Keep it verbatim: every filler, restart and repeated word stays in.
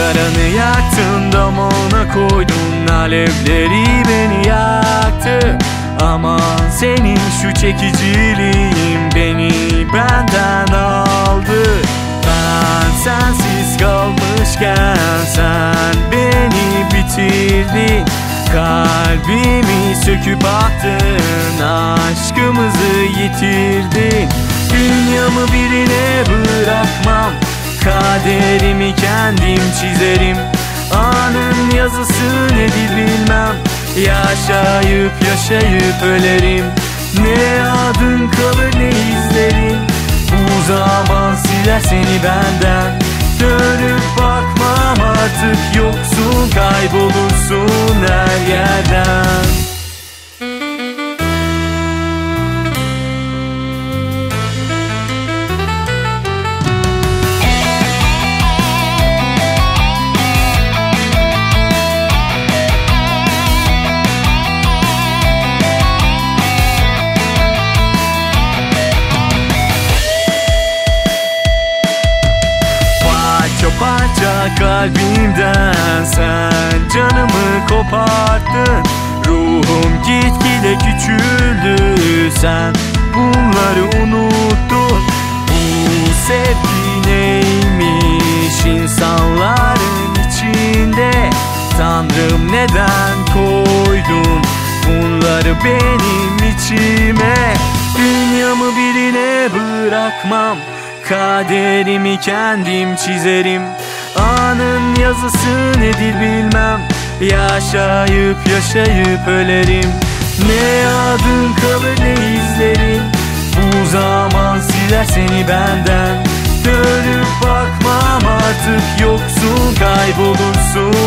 Sigaranı yaktın, damağına koydun, alevleri beni yaktı. Aman senin şu çekiciliğin beni benden aldı. Ben sensiz kalmışken sen beni bitirdin. Kalbimi söküp attın, aşkımızı yitirdin. Dünyamı birine bırakmam, kaderimi kendim çizerim. Anın yazısı nedir bilmem, yaşayıp yaşayıp ölerim. Ne adın kalır ne izlerin, bu zaman siler seni benden. Dönüp bakmam artık, yoksun, kaybolursun her yerden. Parça kalbimden sen canımı koparttın. Ruhum gitgide küçüldü, sen bunları unuttun. Bu sevgi neymiş insanların içinde? Tanrım neden koydun bunları benim içime? Dünyamı birine bırakmam, kaderimi kendim çizerim. Anın yazısı nedir bilmem, yaşayıp yaşayıp ölerim. Ne adın kalır ne izlerin, bu zaman siler seni benden. Dönüp bakmam artık, yoksun, kaybolursun